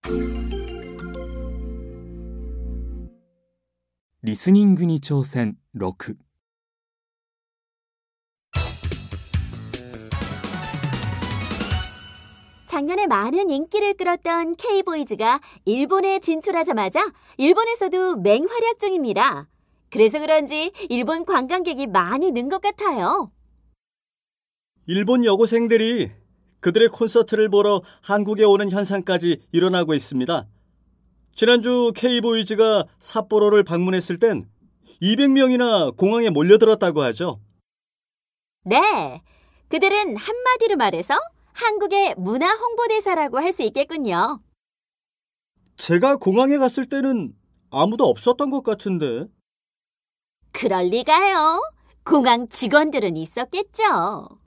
リスニングに挑戦6。 작년에 많은 인기를 끌었던 K보이즈가 일본에 진출하자마자 일본에서도 맹활약 중입니다. 그래서 그런지 일본 관광객이 많이 는 것 같아요. 일본 여고생들이 그들의 콘서트를 보러 한국에 오는 현상까지 일어나고 있습니다. 지난주 K보이즈가 삿포로를 방문했을 땐 200명이나 공항에 몰려들었다고 하죠. 네, 그들은 한마디로 말해서 한국의 문화 홍보대사라고 할 수 있겠군요. 제가 공항에 갔을 때는 아무도 없었던 것 같은데. 그럴 리가요. 공항 직원들은 있었겠죠.